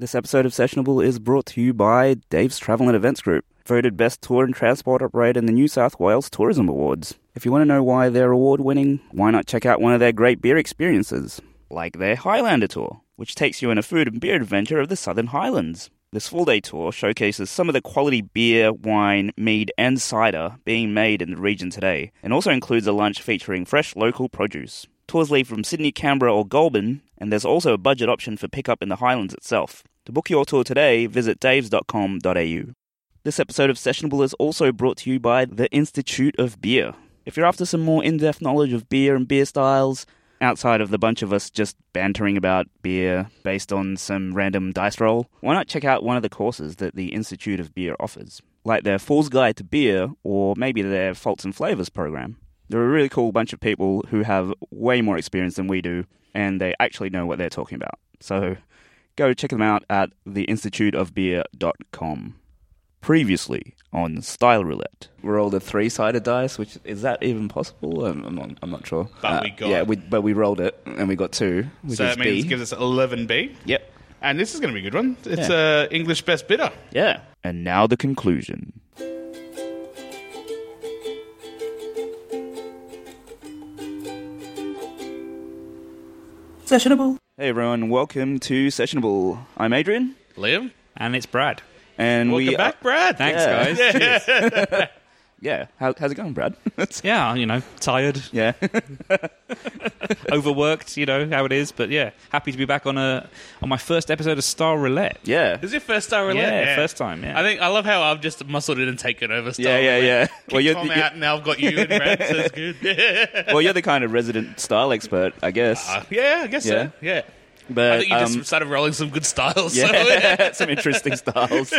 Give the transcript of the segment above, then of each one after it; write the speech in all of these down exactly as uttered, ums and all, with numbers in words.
This episode of Sessionable is brought to you by Dave's Travel and Events Group, voted Best Tour and Transport Operator in the New South Wales Tourism Awards. If you want to know why they're award-winning, why not check out one of their great beer experiences, like their Highlander Tour, which takes you on a food and beer adventure of the Southern Highlands. This full-day tour showcases some of the quality beer, wine, mead and cider being made in the region today, and also includes a lunch featuring fresh local produce. Tours leave from Sydney, Canberra or Goulburn, and there's also a budget option for pickup in the Highlands itself. To book your tour today, visit daves dot com dot a u. This episode of Sessionable is also brought to you by the Institute of Beer. If you're after some more in-depth knowledge of beer and beer styles, outside of the bunch of us just bantering about beer based on some random dice roll, why not check out one of the courses that the Institute of Beer offers, like their Fool's Guide to Beer or maybe their Faults and Flavors program. They're a really cool bunch of people who have way more experience than we do, and they actually know what they're talking about. So go check them out at the institute of beer dot com. Previously on Style Roulette, we rolled a three-sided dice, which is that even possible? I'm, I'm, not, I'm not sure. But uh, we got... Yeah, we, but we rolled it, and we got two, which so is that means B. it gives us eleven B. Yep. And this is going to be a good one. It's Yeah. uh, English Best Bidder. Yeah. And now the conclusion. Sessionable. Hey everyone, welcome to Sessionable. I'm Adrian. Liam. And it's Brad. And Welcome we back, Brad. Thanks, Yeah. guys. Yeah. yeah. How, how's it going, Brad? Yeah, you know, tired, yeah. overworked, you know how it is. But yeah, happy to be back on a on my first episode of Star Roulette. Yeah. This is your first Star Roulette? Yeah, first time, yeah. I think I love how I've just muscled in and taken over Star Yeah, yeah, Roulette. yeah. Kicked Well, you're- Tom you're- out and now I've got you and Brad, so it's good. Well, you're the kind of resident style expert, I guess. Uh, yeah, I guess Yeah. so. Yeah. but I think you just um, started rolling some good styles. So. yeah, some interesting styles.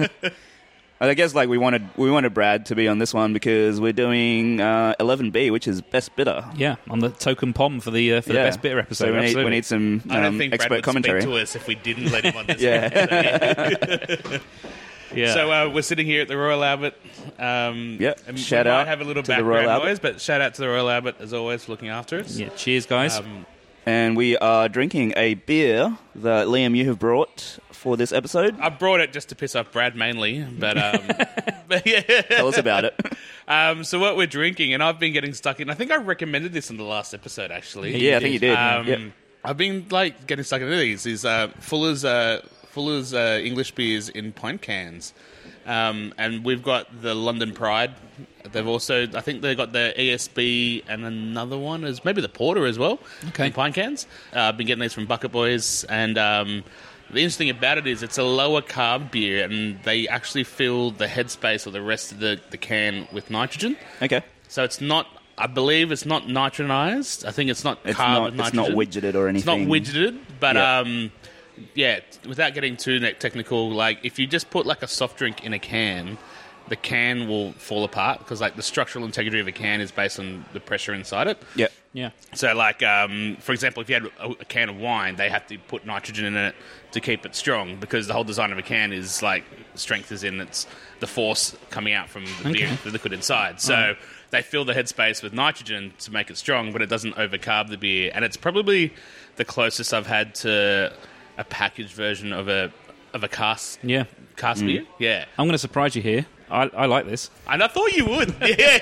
I guess like we wanted we wanted Brad to be on this one because we're doing uh, eleven B, which is Best Bidder. Yeah, on the token pom for the uh, for Yeah. the best bitter episode. So we need, absolutely. we need some I don't um, think Brad expert would commentary. speak to us if we didn't let him on this Yeah. one. yeah. So uh, we're sitting here at the Royal Albert. Um, Yep. and Shout we out might have a little to the Royal background Albert. noise, but shout out to the Royal Albert as always for looking after us. yeah. Cheers, guys. Um, And we are drinking a beer that Liam you have brought for this episode. I brought it just to piss off Brad mainly, but, um, but yeah. Tell us about it. Um, so what we're drinking, and I've been getting stuck in. I think I recommended this in the last episode, actually. Yeah, I think you did. Um, Yep. I've been like getting stuck into these. Is uh, Fuller's uh, Fuller's uh, English beers in pint cans, um, and we've got the London Pride. They've also, I think they've got the E S B and another one is maybe the Porter as well. Okay. In pint cans. Uh, I've been getting these from Bucket Boys, and um, the interesting about it is it's a lower carb beer, and they actually fill the headspace or the rest of the, the can with nitrogen. Okay. So it's not, I believe it's not nitronized. I think it's not It's carb not with it's not nitrogen. widgeted or It's not anything. widgeted, but Yeah. um, yeah, without getting too ne- technical, like if you just put like a soft drink in a can, the can will fall apart because like the structural integrity of a can is based on the pressure inside it. Yep. yeah. So like, um, for example, if you had a, a can of wine, they have to put nitrogen in it to keep it strong because the whole design of a can is like strength is in its the force coming out from the, beer, Okay. the liquid inside. So they fill the headspace with nitrogen to make it strong, but it doesn't overcarb the beer. And it's probably the closest I've had to a packaged version of a of a cask Yeah. cask Mm. beer. Yeah. I'm going to surprise you here. I, I like this. And I thought you would.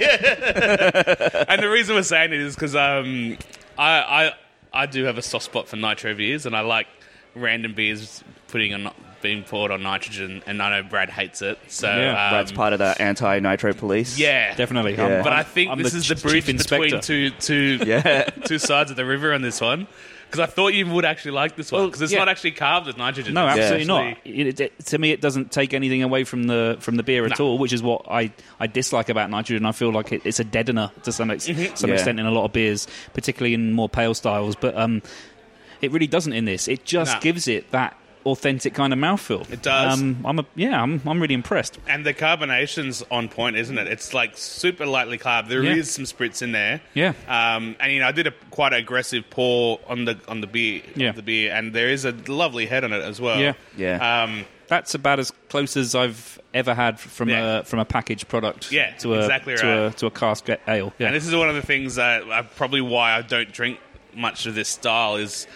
Yeah. And the reason we're saying it is because um, I, I I do have a soft spot for nitro beers, and I like random beers putting on being poured on nitrogen, and I know Brad hates it. So Yeah. um, Brad's part of the anti-nitro police. yeah, Definitely. Yeah. I'm- But I I'm- think I'm this is the ch- bridge chief between inspector. two two Yeah. two sides of the river on this one. Because I thought you would actually like this one Well, because it's yeah. not actually carved with nitrogen. No, It's absolutely actually- not. It, it, to me, it doesn't take anything away from the from the beer at No. all, which is what I, I dislike about nitrogen. I feel like it, it's a deadener to some ex- Mm-hmm. some Yeah. extent in a lot of beers, particularly in more pale styles. But um, it really doesn't in this. It just No. gives it that authentic kind of mouthfeel. It does. Um, I'm a, yeah, I'm I'm really impressed. And the carbonation's on point, isn't it? It's like super lightly carb. There is Yeah. some spritz in there. Yeah. Um, and you know, I did a quite aggressive pour on the on the beer, Yeah. the beer, and there is a lovely head on it as well. Yeah. Yeah. Um, That's about as close as I've ever had from Yeah. a from a packaged product. Yeah, to a, exactly to right. a to a cask ale. Yeah. And this is one of the things that uh, probably why I don't drink much of this style is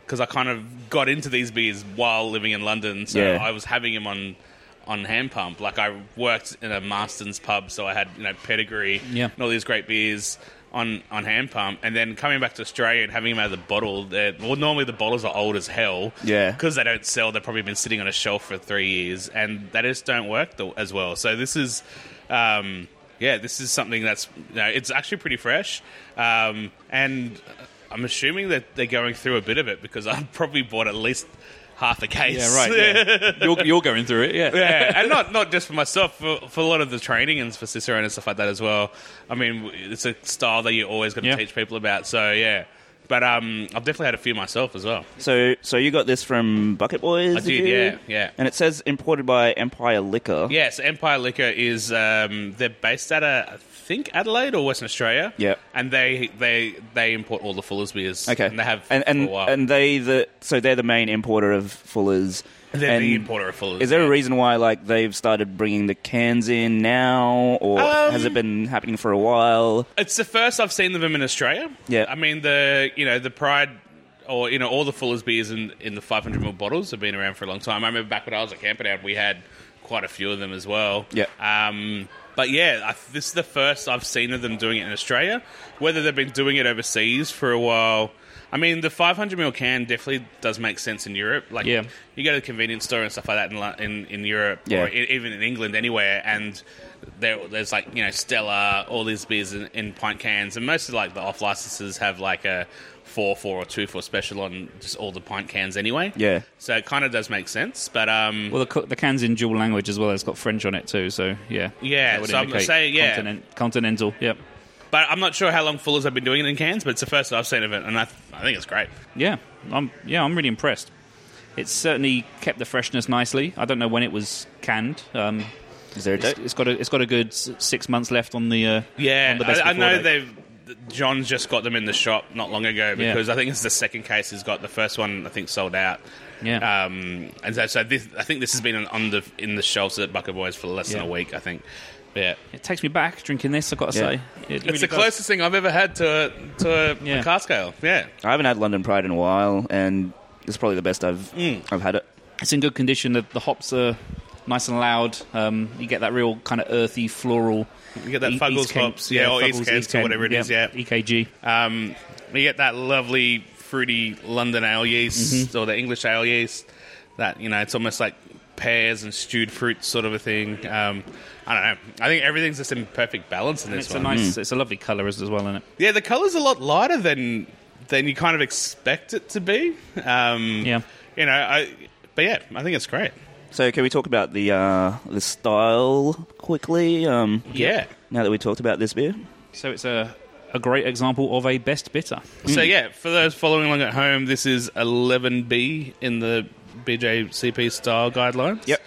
because I kind of got into these beers while living in London, so Yeah. I was having them on on hand pump. Like I worked in a Marston's pub, so I had you know Pedigree Yeah. and all these great beers on, on hand pump, and then coming back to Australia and having them out of the bottle. they're- Well, normally the bottles are old as hell, Yeah. because they don't sell. They've probably been sitting on a shelf for three years, and they just don't work th- as well. So this is, um, yeah, this is something that's you know, it's actually pretty fresh, um, and I'm assuming that they're going through a bit of it because I've probably bought at least half a case. Yeah, right. Yeah. you're, you're going through it, yeah. Yeah, and not not just for myself, for, for a lot of the training and for Cicerone and stuff like that as well. I mean, it's a style that you always got to Yeah. teach people about. So yeah, but um, I've definitely had a few myself as well. So, so you got this from Bucket Boys? I did, you? yeah, yeah. And it says imported by Empire Liquor. Yes, Empire Liquor is um, they're based out of I think Adelaide or Western Australia. Yeah. and they they they import all the Fuller's beers. Okay. and they have and and, for a while. and they the so they're the main importer of Fuller's. they're and the importer of Fuller's. Is there yeah. a reason why like they've started bringing the cans in now, or Um, has it been happening for a while? It's the first I've seen of them in Australia. Yeah. I mean the you know the Pride or you know all the Fuller's beers in in the five hundred milliliter bottles have been around for a long time. I remember back when I was at Camperdown, we had quite a few of them as well. Yeah. Um, but yeah, I, this is the first I've seen of them doing it in Australia. Whether they've been doing it overseas for a while. I mean, the five hundred milliliter can definitely does make sense in Europe. Like, Yeah. you go to the convenience store and stuff like that in Lo- in, in Europe, Yeah. or i even in England, anywhere, and there, there's like you know Stella, all these beers in, in pint cans, and most of like the off licenses have like a four four or two four special on just all the pint cans anyway. Yeah. So it kind of does make sense, but um, Well, the, co- the can's in dual language as well. It's got French on it too, so yeah. Yeah, That would so I'm indicate saying, yeah. continent- continental, yep. but I'm not sure how long Fuller's have been doing it in cans, but it's the first I've seen of it, and I, I think it's great. Yeah, I'm yeah, I'm really impressed. It's certainly kept the freshness nicely. I don't know when it was canned. Um, Is there a it's, date? it's got a, it's got a good s- six months left on the uh, Yeah, on the best I, I before know date. they've. John's just got them in the shop not long ago because I think it's the second case he's got. The first one I think sold out. Yeah. Um, and so, so this, I think this has been on- on the in the shelves at Bucket Boys for less Yeah. than a week. I think. Yeah, It takes me back drinking this. I've got to Yeah. say, it it's really the does. closest thing I've ever had to a, to a, Yeah. a cask ale. Yeah, I haven't had London Pride in a while, and it's probably the best I've Mm. I've had it. It's in good condition. The, the hops are nice and loud. Um, you get that real kind of earthy, floral. you get that E- Fuggles East Kent- hops, yeah, or East Fuggles, Kent or whatever it is. Yeah, E K G. Um, you get that lovely fruity London ale yeast Mm-hmm. or the English ale yeast. That you know, it's almost like pears and stewed fruit sort of a thing. Um, I don't know. I think everything's just in perfect balance in And this it's a one. nice, it's a lovely colour as well, isn't it? Yeah, the colour's a lot lighter than than you kind of expect it to be. Um, Yeah. You know, I, but yeah, I think it's great. So, can we talk about the uh, the style quickly? Um, Yeah. Now that we talked about this beer, So it's a a great example of a best bitter. So yeah, for those following along at home, this is eleven B in the B J C P style guidelines. Yep.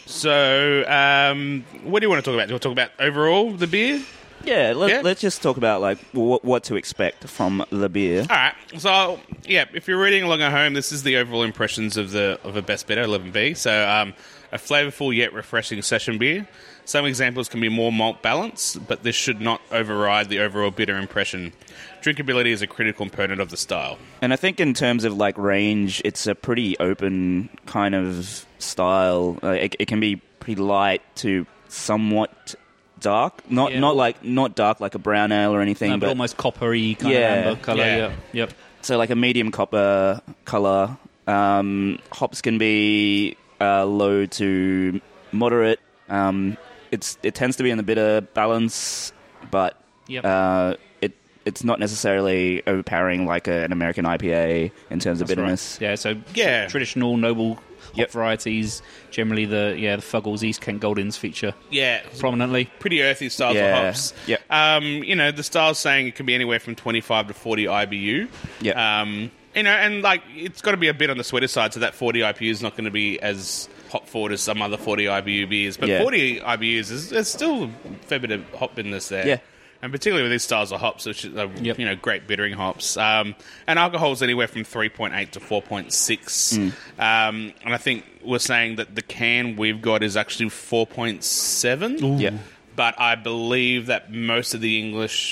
So, um, what do you want to talk about? Do you want to talk about overall the beer? yeah, let, Yeah. let's just talk about like what, what to expect from the beer. All right. So, yeah, if you're reading along at home, this is the overall impressions of the of a best bitter eleven B. So, um, a flavourful yet refreshing session beer. Some examples can be more malt balanced, but this should not override the overall bitter impression. Drinkability is a critical component of the style. And I think in terms of like range, it's a pretty open kind of style. Uh, it, it can be pretty light to somewhat dark. Not Yeah. not like not dark like a brown ale or anything, No, but but almost coppery kind Yeah, of amber colour. yeah. Yeah. Yep. so like a medium copper color. Um, hops can be uh, low to moderate. Um, it's it tends to be in the bitter balance, but Yep. uh, it it's not necessarily overpowering like a, an American I P A in terms of That's right. bitterness. Yeah. So Yeah. traditional noble hop Yep. varieties. Generally, the yeah the Fuggles East Kent Goldings feature Yeah. prominently. Pretty earthy styles Yeah. of hops. Yep. Um, you know, the style's saying it can be anywhere from twenty-five to forty I B U. Yep. Um, you know, and like it's got to be a bit on the sweeter side, so that forty I B U is not going to be as hop forward as some other forty I B U beers. But Yeah. forty I B Us is there's still a fair bit of hop bitterness there. Yeah. And particularly with these styles of hops, which are Yep. you know great bittering hops, um, and alcohol's anywhere from three point eight to four point six, Mm. um, and I think we're saying that the can we've got is actually four point seven. Yeah. But I believe that most of the English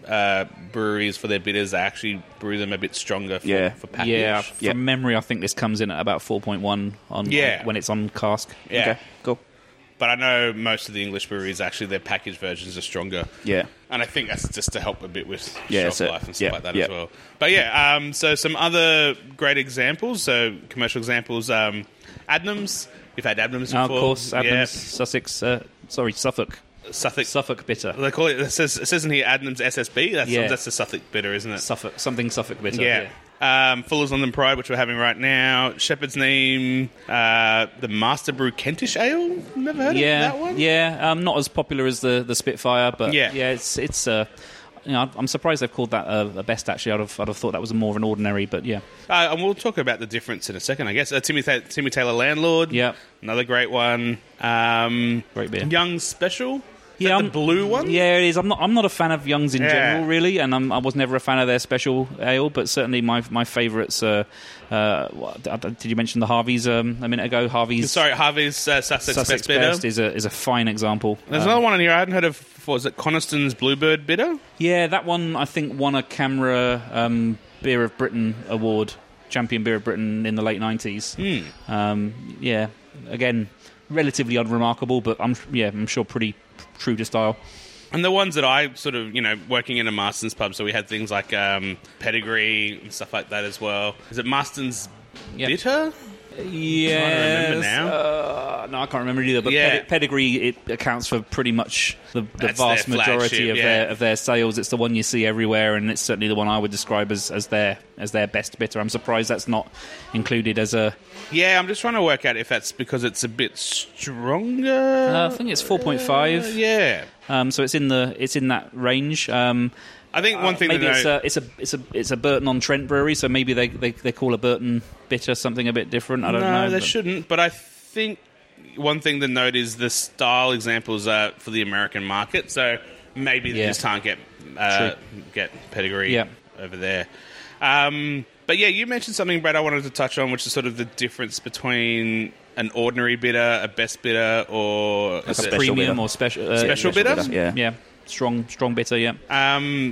uh, breweries for their bitters they actually brew them a bit stronger for, Yeah. for package. Yeah, from Yeah. memory, I think this comes in at about four point one on, Yeah. on when it's on cask. Yeah. Okay, cool. But I know most of the English breweries, actually, their packaged versions are stronger. Yeah. And I think that's just to help a bit with Yeah, shelf so- life and stuff yeah, like that yeah. as well. But yeah, um, so some other great examples, so commercial examples, um, Adnams. You've had Adnams before. Oh, of course, Adnams, Yeah. Sussex, uh, sorry, Suffolk. Suffolk. Suffolk bitter. They call it, it says, it says in here Adnams S S B. That's, Yeah. that's the Suffolk bitter, isn't it? Suffolk, something Suffolk bitter. Yeah. Um, Fuller's London Pride, which we're having right now. Shepherd's Name, uh, the Master Brew Kentish Ale. Never heard Yeah, of that one. yeah. Um, not as popular as the, the Spitfire, but Yeah. yeah, it's it's. Uh, you know, I'm surprised they've called that a, a best. Actually, I'd have I'd have thought that was more of an ordinary, but yeah, Uh, and we'll talk about the difference in a second, I guess. Uh, Timmy, Ta- Timmy Taylor Landlord. yeah, Another great one. Um, great beer. Young Special. Is Yeah, that I'm- the blue one? Yeah, it is. I'm not. I'm not a fan of Youngs in Yeah. general, really, and I'm, I was never a fan of their special ale. But certainly, my my favourites. Uh, uh, what- did you mention the Harveys um, a minute ago? Harveys. Sorry, Harvey's uh, Sussex, Sussex Best Bitter. Best is a is a fine example. There's Um, another one in here I hadn't heard of before. Is it Coniston's Bluebird Bitter? Yeah, that one I think won a Camera um, Beer of Britain award, Champion Beer of Britain in the late nineties. Hmm. Um, yeah, again, relatively unremarkable, but I'm yeah, I'm sure pretty true to style. And the ones that I sort of, you know, working in a Marston's pub, so we had things like um, Pedigree and stuff like that as well. Is it Marston's Yep. Bitter? Yeah, remember now. Uh, no, I can't remember either. But Yeah. Pedi- Pedigree it accounts for pretty much the, the That's vast their majority flagship, of yeah. their of their sales. It's the one you see everywhere, and it's certainly the one I would describe as, as their as their best bitter. I'm surprised that's not included as a. Yeah, I'm just trying to work out if that's because it's a bit stronger. Uh, I think it's four point five. Uh, yeah. Um, so it's in the it's in that range. Um, I think one thing maybe to it's note... a it's a it's a it's a Burton on Trent brewery, so maybe they, they they call a Burton bitter something a bit different. I don't no, know. they but- shouldn't. But I think one thing to note is the style examples are for the American market. So maybe they Yeah. just can't get uh, get Pedigree Yeah. over there. Um, but yeah, you mentioned something, Brad, I wanted to touch on, which is sort of the difference between an ordinary bitter, a best bitter, or Like is a it- special premium bitter. or special uh, Special bitter? Yeah. Yeah, strong strong bitter. Yeah. Um,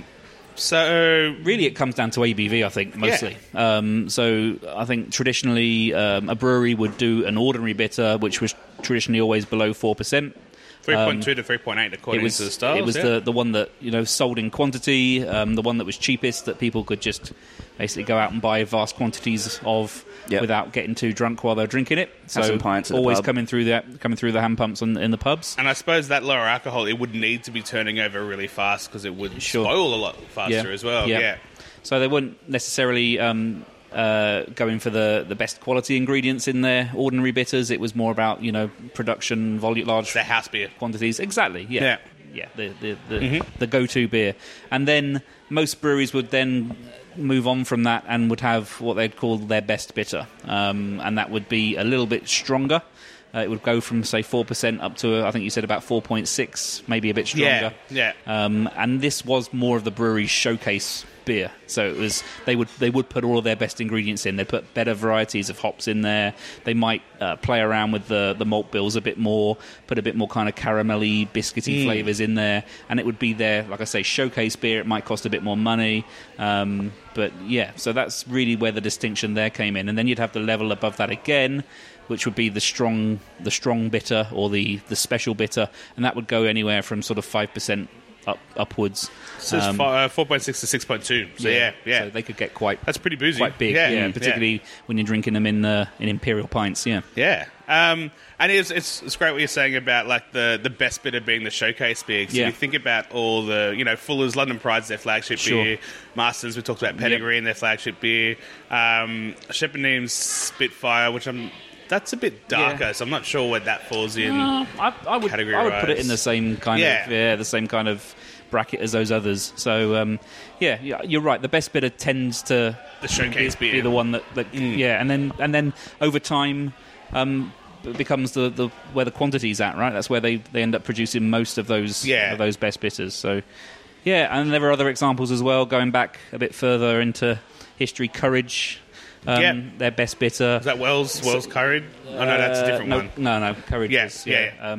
so Really, it comes down to A B V, I think, mostly. Um, so I think traditionally um, a brewery would do an ordinary bitter, which was traditionally always below four percent. three point two to three point eight according It was, to the styles. it was yeah. the, the one that, you know, sold in quantity, um, the one that was cheapest, that people could just basically go out and buy vast quantities of Yep. without getting too drunk while they're drinking it. So some pints at the always pub. coming through that, coming through the hand pumps in, in the pubs. And I suppose that lower alcohol, it would need to be turning over really fast because it would Sure. spoil a lot faster as well. Yeah. So they weren't necessarily um, uh, going for the, the best quality ingredients in their ordinary bitters. It was more about, you know, production, volume, large The house beer. quantities. Exactly. Yeah. Yeah. Yeah. The the the, Mm-hmm. the go-to beer, and then most breweries would then move on from that and would have what they'd call their best bitter, um, and that would be a little bit stronger. Uh, it would go from say four percent up to uh, I think you said about four point six, maybe a bit stronger. Yeah, Um, and this was more of the brewery's showcase beer. So it was they would they would put all of their best ingredients in. They put better varieties of hops in there. They might uh, play around with the the malt bills a bit more, put a bit more kind of caramelly, biscuity Mm. flavours in there, and it would be their, like I say, showcase beer. It might cost a bit more money, um, but yeah. So that's really where the distinction there came in. And then you'd have the level above that again, which would be the strong the strong bitter or the the special bitter, and that would go anywhere from sort of five percent up upwards. So it's Um, fi- uh, four point six to six point two. So yeah, yeah. So they could get quite That's pretty boozy. quite big, Yeah, yeah, yeah. particularly when you're drinking them in uh, in imperial pints. Yeah, Yeah. Um, and it's, it's it's great what you're saying about like the, the best bitter being the showcase beer. So Yeah. you think about all the, you know, Fuller's London Pride's their flagship Sure. beer. Masters, we talked about Pedigree and their flagship beer. Um, Shepherd Name's Spitfire, which I'm that's a bit darker, Yeah. so I'm not sure where that falls in. Uh, I, I would I would put it in the same kind Yeah. of yeah the same kind of bracket as those others. So um, yeah, yeah, you're right. The best bitter tends to The showcase be, beer. be the one that, that yeah, and then and then over time. Um, it becomes the, the where the quantity's at, right? That's where they, they end up producing most of those Yeah. of those best bitters. So, yeah, and there are other examples as well. Going back a bit further into history, Courage, um, Yeah. their best bitter. Is that Wells Wells Courage? Oh no, that's a different Uh, no, one. No, no, Courage. Yeah, is, yeah, yeah. Um,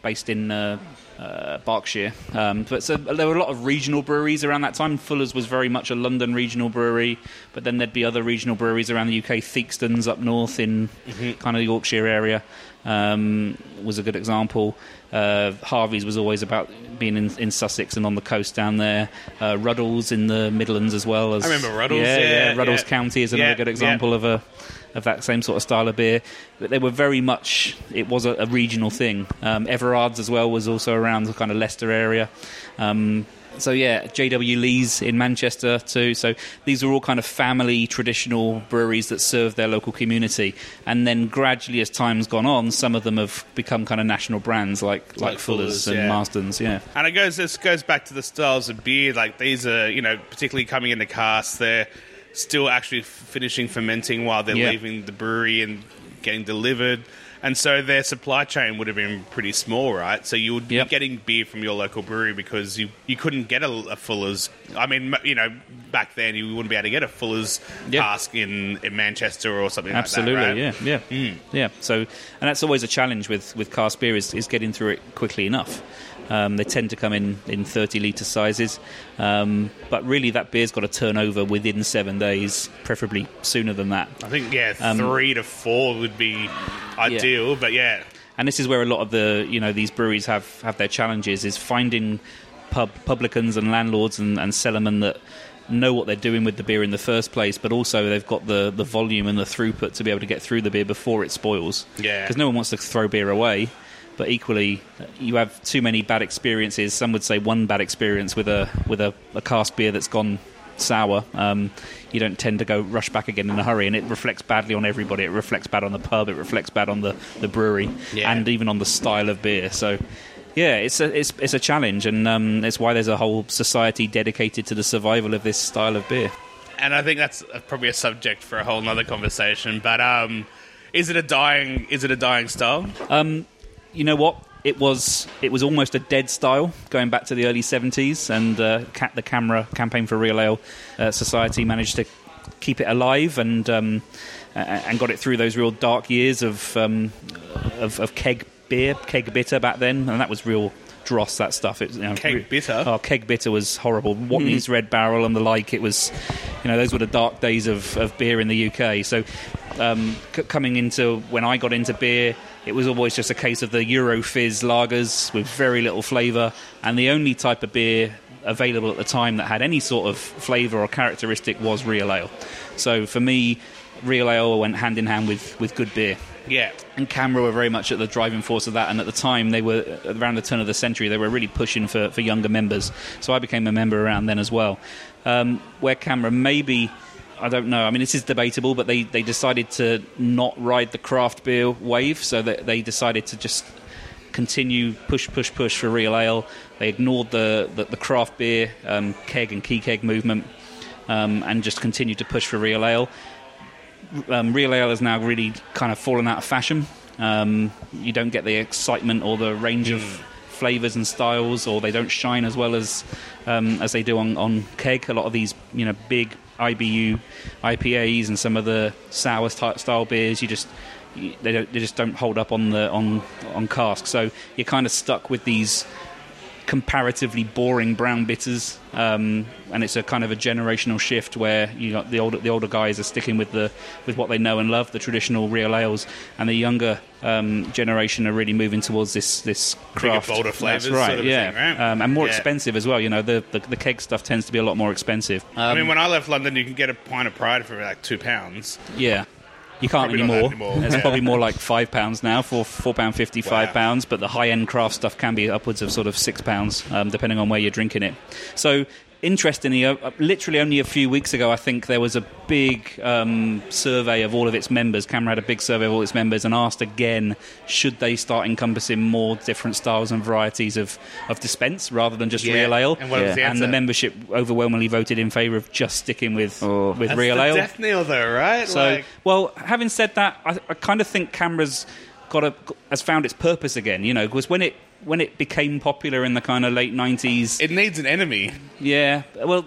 based in uh, uh, Berkshire. Um, but so there were a lot of regional breweries around that time. Fuller's was very much a London regional brewery, but then there'd be other regional breweries around the U K. Theakston's up north in mm-hmm. kind of the Yorkshire area um, was a good example. Uh, Harvey's was always about being in, in Sussex and on the coast down there. Uh, Ruddles in the Midlands as well. As, I remember Ruddles. Yeah, yeah, yeah. Ruddles yeah. County is another yeah, good example yeah. of a of that same sort of style of beer. But they were very much, it was a, a regional thing. Um, Everard's as well was also around the kind of Leicester area. Um, so yeah, J W Lee's in Manchester too. So these are all kind of family traditional breweries that serve their local community. And then gradually, as time's gone on, some of them have become kind of national brands like like, Like Fuller's, Fuller's, and yeah. Marston's. Yeah, And it goes this goes back to the styles of beer. Like these are, you know, particularly coming into casks, they're still actually finishing fermenting while they're Yeah. leaving the brewery and getting delivered. And so their supply chain would have been pretty small, right? So you would Yep. be getting beer from your local brewery because you, you couldn't get a, a Fuller's. I mean, you know, back then you wouldn't be able to get a Fuller's Yep. cask in, in Manchester or something absolutely. like that, right? Yeah, yeah, Mm. yeah. So, and that's always a challenge with with cask beer is, is getting through it quickly enough. Um, they tend to come in, in thirty litre sizes, um, but really that beer's got to turn over within seven days, preferably sooner than that. I think, yeah, Um, three to four would be ideal, but yeah. And this is where a lot of the, you know, these breweries have, have their challenges, is finding pub publicans and landlords and, and cellarmen that know what they're doing with the beer in the first place, but also they've got the, the volume and the throughput to be able to get through the beer before it spoils. Yeah. Because no one wants to throw beer away. But equally, you have too many bad experiences. Some would say one bad experience with a with a, a cask beer that's gone sour. Um, you don't tend to go rush back again in a hurry, and it reflects badly on everybody. It reflects bad on the pub. It reflects bad on the, the brewery, Yeah. and even on the style of beer. So, yeah, it's a it's it's a challenge, and um, it's why there's a whole society dedicated to the survival of this style of beer. And I think that's probably a subject for a whole nother conversation. But um, is it a dying? Is it a dying style? Um, you know what? It was it was almost a dead style going back to the early seventies, and uh, ca- the Camera Campaign for Real Ale uh, Society managed to keep it alive and um, and got it through those real dark years of, um, of of keg beer, keg bitter back then, and that was real dross. That stuff. It, you know, Keg re- bitter? Oh, keg bitter was horrible. Watney's Red Barrel and the like. It was, you know, those were the dark days of, of beer in the U K. So um, c- coming into when I got into beer, it was always just a case of the Euro Fizz lagers with very little flavour, and the only type of beer available at the time that had any sort of flavour or characteristic was real ale. So for me, real ale went hand in hand with, with good beer. Yeah. And Camera were very much at the driving force of that, and at the time they were, around the turn of the century, they were really pushing for, for younger members. So I became a member around then as well. Um, where Camera maybe, I don't know, I mean this is debatable, but they, they decided to not ride the craft beer wave, so that they decided to just continue push, push, push for real ale. They ignored the, the, the craft beer, um, keg and key keg movement, um, and just continued to push for real ale. Um, real ale has now really kind of fallen out of fashion. Um, you don't get the excitement or the range of flavours and styles, or they don't shine as well as um, as they do on, on keg. A lot of these, you know, big I B U I P As and some of the sour type style beers, you just you, they don't they just don't hold up on the on on cask. So you're kind of stuck with these comparatively boring brown bitters, um, and it's a kind of a generational shift where you got the older the older guys are sticking with the with what they know and love, the traditional real ales, and the younger um, generation are really moving towards this this craft, Bigger, bolder flavours, That's right, sort of yeah, thing, right? Um, and more Yeah. expensive as well. You know, the, the the keg stuff tends to be a lot more expensive. Um, I mean, when I left London, you can get a pint of Pride for like two pounds. yeah. You can't Probably not anymore. that anymore, It's yeah. probably more like five pounds now, for four pound fifty, five Wow. pounds. But the high end craft stuff can be upwards of sort of six pounds, um, depending on where you're drinking it. So, interestingly, uh, literally only a few weeks ago, I think there was a big um, survey of all of its members. Camera had a big survey of all its members and asked again, should they start encompassing more different styles and varieties of, of dispense rather than just Yeah. real ale? And what was the And the answer? membership overwhelmingly voted in favour of just sticking with Oh. with That's real the ale. death knell, though, right? So, like, well, having said that, I, I kind of think Camera's got a has found its purpose again. You know, because when it when it became popular in the kind of late nineties, it needs an enemy. yeah, well,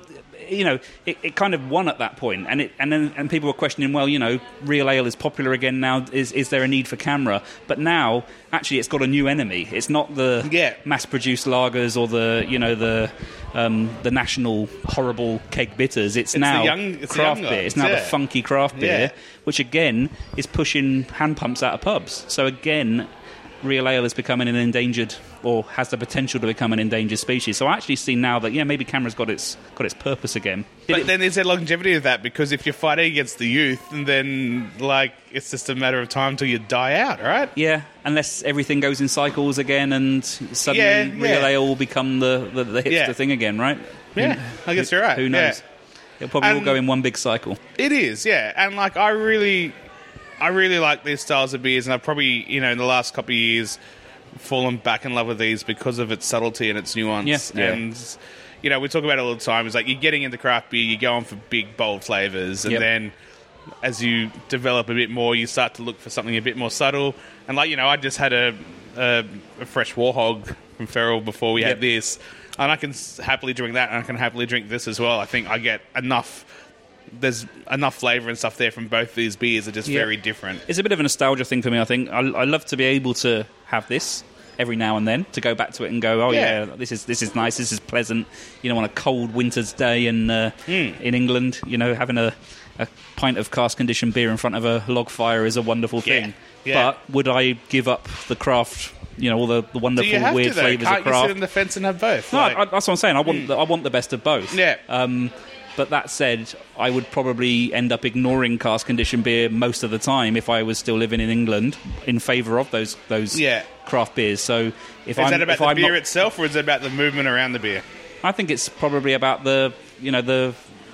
you know, it, it kind of won at that point, and it and then and people were questioning, well, you know, real ale is popular again now. Is is there a need for Camera? But now, actually, it's got a new enemy. It's not the yeah. mass-produced lagers or the you know the um, the national horrible keg bitters. It's, it's now the young, it's craft the beer. It's now yeah. the funky craft beer, Yeah. which again is pushing hand pumps out of pubs. So again, real ale is becoming an endangered, or has the potential to become an endangered species. So I actually see now that, yeah, maybe Camera's got its got its purpose again. Did But it, then is there longevity of that? Because if you're fighting against the youth, then, like, it's just a matter of time till you die out, right? yeah, unless everything goes in cycles again and suddenly Yeah, real yeah. ale will become the, the, the hipster Yeah. thing again, right? Yeah, Who- I guess who- you're right. Who knows? Yeah. It'll probably all And- go in one big cycle. It is, yeah. And, like, I really... I really like these styles of beers, and I've probably, you know, in the last couple of years... fallen back in love with these because of its subtlety and its nuance. Yeah, yeah. And, you know, we talk about it all the time. It's like you're getting into craft beer, you're going for big, bold flavours, and Yep. then as you develop a bit more, you start to look for something a bit more subtle. And, like, you know, I just had a, a, a fresh Warhog from Feral before we Yep. had this, and I can s- happily drink that, and I can happily drink this as well. I think I get enough... There's enough flavour and stuff there from both these beers. Are just Yeah. very different. It's a bit of a nostalgia thing for me, I think. I, I love to be able to have this every now and then, to go back to it and go, oh yeah, Yeah. this is this is nice, this is pleasant. You know, on a cold winter's day in uh, Mm. in England, you know, having a, a pint of cask conditioned beer in front of a log fire is a wonderful thing. Yeah. Yeah. But would I give up the craft? You know, all the, the Do wonderful you have weird to, though? flavours Can't of you craft. sit on the fence and have both? No, Like- I, that's what I'm saying. I want the, I want the best of both. Yeah. Um, but that said, I would probably end up ignoring cask conditioned beer most of the time if I was still living in England in favour of those those Yeah. craft beers. So if Is I'm, that about if the I'm beer not, itself, or is it about the movement around the beer? I think it's probably about the you know the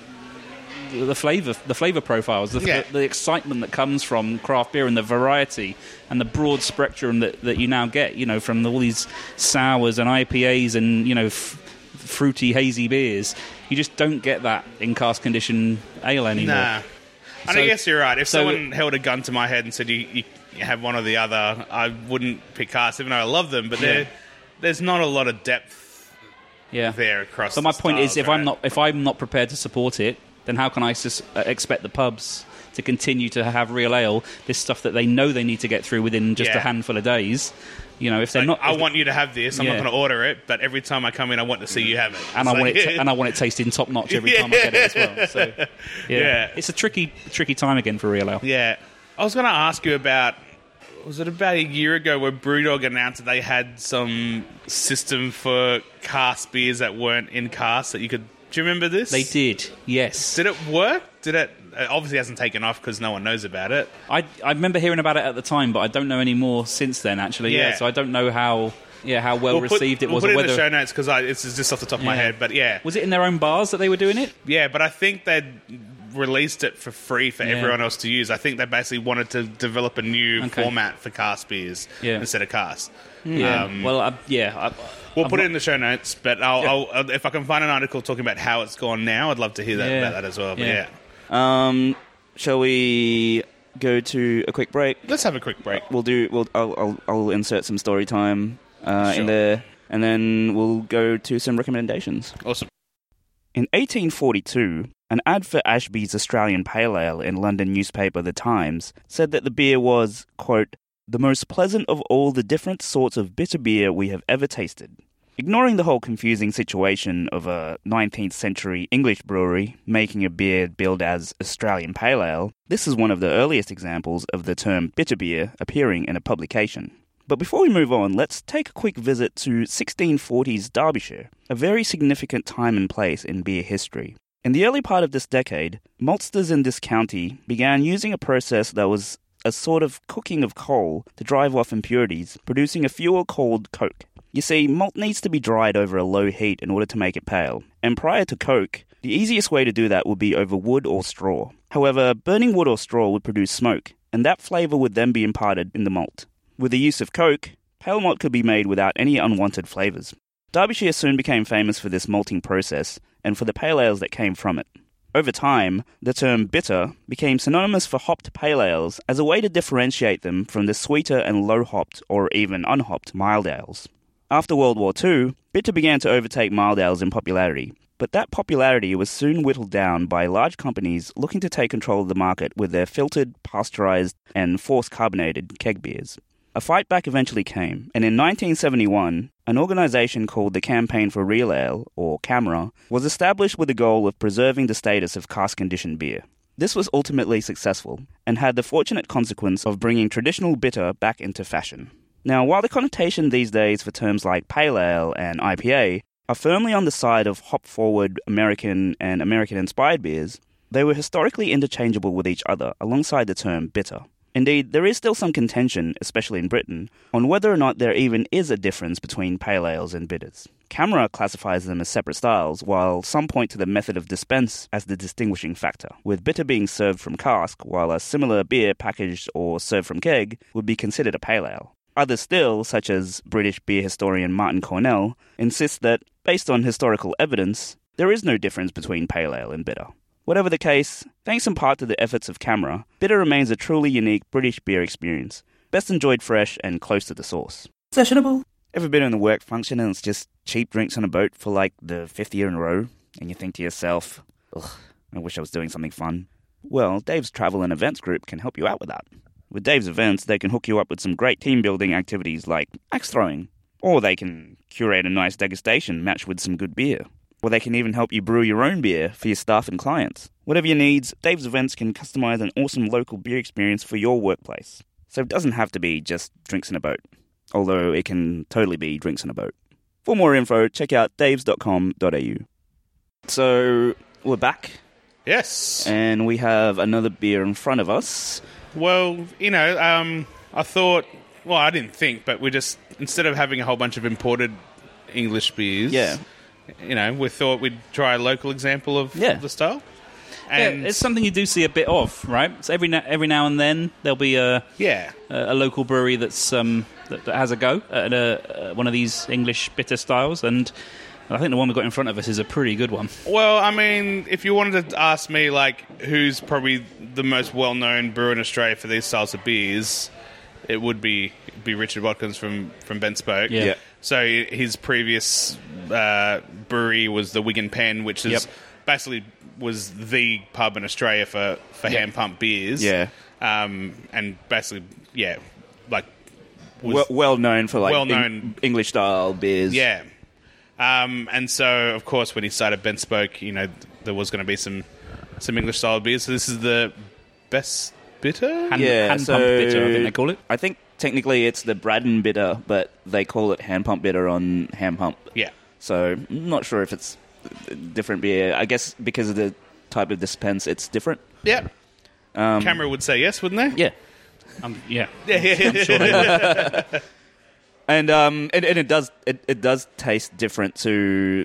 the flavour the flavour profiles, the, Yeah. the, the excitement that comes from craft beer and the variety and the broad spectrum that, that you now get. You know, from all these sours and I P As and you know. F- fruity hazy beers, you just don't get that in cask conditioned ale anymore. Nah. And So- I guess you're right. If so- someone held a gun to my head and said you, you, you have one or the other, I wouldn't pick cask, even though I love them. But Yeah. there, there's not a lot of depth Yeah. there across. But my the point is, styles, if right? I'm not if I'm not prepared to support it, then how can I sus- uh, expect the pubs to continue to have real ale, this stuff that they know they need to get through within just Yeah. a handful of days? You know, if they're Like, not, I if- want you to have this. I'm Yeah. not going to order it, but every time I come in, I want to see you have it. and It's I want like- it, and I want it tasting top notch every time I get it as well. So, yeah. Yeah. it's a tricky, tricky time again for real ale. Yeah. I was going to ask you about, was it about a year ago where Brewdog announced that they had some system for cask beers that weren't in cask that you could... Do you remember this? They did, yes. Did it work? Did it... It obviously hasn't taken off because no one knows about it. I I remember hearing about it at the time, but I don't know any more since then. Actually, yeah. Yeah. So I don't know how yeah how well We'll put- received it we'll was. put or it in whether the show notes because it's just off the top of my Yeah. head. But yeah. was it in their own bars that they were doing it? Yeah, but I think they'd released it for free for Yeah. everyone else to use. I think they basically wanted to develop a new Okay. format for cask beers Yeah. instead of cask. Yeah. Um, well, I, yeah. I, We'll I've put not- it in the show notes, but I'll, Yeah. I'll, I'll, if I can find an article talking about how it's gone now, I'd love to hear that Yeah. about that as well. But Yeah. yeah. Um, shall we go to a quick break? Let's have a quick break. We'll do. We'll. I'll. I'll, I'll insert some story time uh, Sure. in there, and then we'll go to some recommendations. Awesome. In eighteen forty-two, an ad for Ashby's Australian Pale Ale in London newspaper The Times said that the beer was, quote, the most pleasant of all the different sorts of bitter beer we have ever tasted. Ignoring the whole confusing situation of a nineteenth century English brewery making a beer billed as Australian Pale Ale, this is one of the earliest examples of the term bitter beer appearing in a publication. But before we move on, let's take a quick visit to sixteen forties Derbyshire, a very significant time and place in beer history. In the early part of this decade, maltsters in this county began using a process that was a sort of cooking of coal to drive off impurities, producing a fuel called coke. You see, malt needs to be dried over a low heat in order to make it pale, and prior to coke, the easiest way to do that would be over wood or straw. However, burning wood or straw would produce smoke, and that flavour would then be imparted in the malt. With the use of coke, pale malt could be made without any unwanted flavours. Derbyshire soon became famous for this malting process, and for the pale ales that came from it. Over time, the term bitter became synonymous for hopped pale ales as a way to differentiate them from the sweeter and low-hopped or even unhopped mild ales. After World War Two, bitter began to overtake mild ales in popularity, But that popularity was soon whittled down by large companies looking to take control of the market with their filtered, pasteurized, and force-carbonated keg beers. A fight back eventually came, and in nineteen seventy-one, an organization called the Campaign for Real Ale, or CAMRA, was established with the goal of preserving the status of cask-conditioned beer. This was ultimately successful, and had the fortunate consequence of bringing traditional bitter back into fashion. Now, while the connotation these days for terms like pale ale and I P A are firmly on the side of hop-forward American and American-inspired beers, they were historically interchangeable with each other alongside the term bitter. Indeed, there is still some contention, especially in Britain, on whether or not there even is a difference between pale ales and bitters. CAMRA classifies them as separate styles, while some point to the method of dispense as the distinguishing factor, with bitter being served from cask, while a similar beer packaged or served from keg would be considered a pale ale. Others still, such as British beer historian Martin Cornell, insist that, based on historical evidence, there is no difference between pale ale and bitter. Whatever the case, thanks in part to the efforts of CAMRA, bitter remains a truly unique British beer experience, best enjoyed fresh and close to the source. Sessionable. Ever been in a work function and it's just cheap drinks on a boat for like the fifth year in a row, and you think to yourself, ugh, I wish I was doing something fun? Well, Dave's Travel and Events Group can help you out with that. With Dave's Events, they can hook you up with some great team-building activities like axe throwing, or they can curate a nice degustation matched with some good beer. Or they can even help you brew your own beer for your staff and clients. Whatever your needs, Dave's Events can customize an awesome local beer experience for your workplace. So it doesn't have to be just drinks in a boat, although it can totally be drinks in a boat. For more info, check out daves dot com dot a u. So, we're back. Yes. And we have another beer in front of us. Well, you know, um, I thought, well, I didn't think, but we just, instead of having a whole bunch of imported English beers... Yeah. You know, we thought we'd try a local example of, yeah. of the style. And yeah, it's something you do see a bit of, right? So every na- every now and then there'll be a yeah a, a local brewery that's um that, that has a go at a, uh, one of these English bitter styles, and I think the one we've got in front of us is a pretty good one. Well, I mean, if you wanted to ask me, like, who's probably the most well-known brewer in Australia for these styles of beers, it would be be Richard Watkins from from Ben Spoke. Yeah. yeah. So his previous uh, brewery was the Wigan Pen, which is yep. basically was the pub in Australia for, for yep. hand pump beers. Yeah. Um, and basically, yeah, like was well, well known for like well known en- English style beers. Yeah. Um, and so, of course, when he started Ben Spoke, you know, there was going to be some some English style beers. So this is the best bitter, hand, yeah, hand so pump bitter, I think they call it. I think. Technically, it's the Braddon bitter, but they call it hand pump bitter on hand pump. Yeah. So, I'm not sure if it's a different beer. I guess because of the type of dispense, it's different. Yeah. Um, Camera would say yes, wouldn't they? Yeah. Um, yeah. Yeah, yeah, yeah. I'm sure they would. And um, and, and it does it, it does taste different to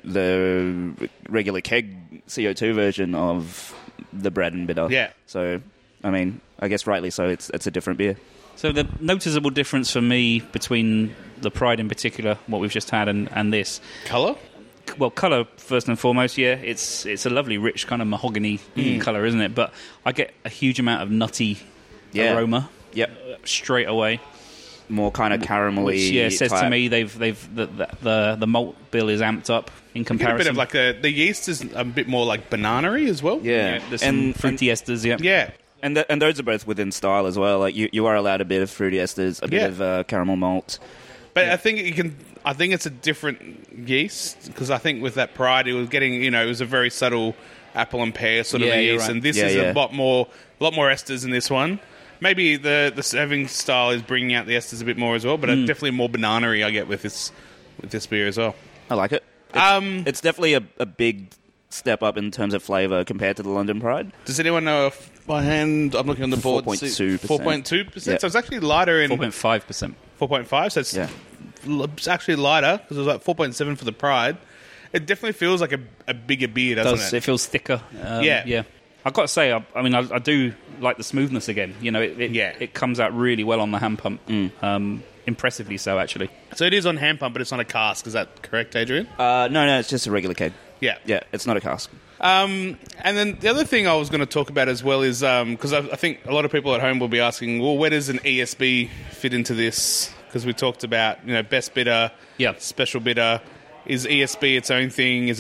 the regular keg C O two version of the Braddon bitter. Yeah. So, I mean, I guess rightly so. It's it's a different beer. So the noticeable difference for me between the Pride in particular, what we've just had, and, and this... Colour? Well, colour, first and foremost, yeah. It's it's a lovely, rich kind of mahogany mm. colour, isn't it? But I get a huge amount of nutty yeah. aroma Yep. straight away. More kind of caramelly. Which, yeah, says type. to me they've they've the, the the the malt bill is amped up in comparison. A bit of like a, the yeast is a bit more like banana-y as well. Yeah, yeah there's some and fruity and, esters. Yeah, yeah, and th- and those are both within style as well. Like you, you are allowed a bit of fruity esters, a bit yeah. of uh, caramel malt. But yeah. I think you can. I think it's a different yeast because I think with that Pride, it was getting you know it was a very subtle apple and pear sort yeah, of a you're yeast, right. and this yeah, is yeah. a lot more a lot more esters in this one. Maybe the the serving style is bringing out the esters a bit more as well, but mm. definitely more banana-y I get with this with this beer as well. I like it. It's, um, it's definitely a, a big step up in terms of flavour compared to the London Pride. Does anyone know if by hand I'm looking on the board? four point two percent. four point two percent? Yep. So it's actually lighter in... four point five percent. four point five, so it's, yeah. it's actually lighter because it was like four point seven for the Pride. It definitely feels like a, a bigger beer, doesn't Does, it? it feels thicker. Um, yeah. Yeah. I've got to say, I, I mean, I, I do like the smoothness again. You know, it, it, yeah. it comes out really well on the hand pump. Mm. Um, impressively so, actually. So it is on hand pump, but it's not a cask. Is that correct, Adrian? Uh, no, no, it's just a regular keg. Yeah. Yeah, it's not a cask. Um, and then the other thing I was going to talk about as well is, because um, I, I think a lot of people at home will be asking, well, where does an E S B fit into this? Because we talked about, you know, best bitter, yeah. special bitter. Is E S B its own thing? Is it